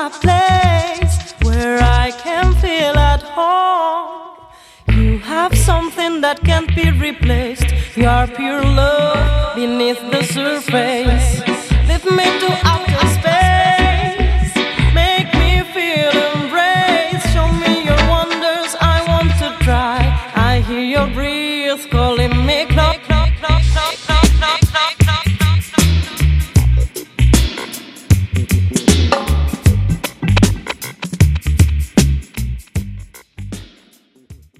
a place where I can feel at home. You have something that can't be replaced. You are pure love beneath the surface.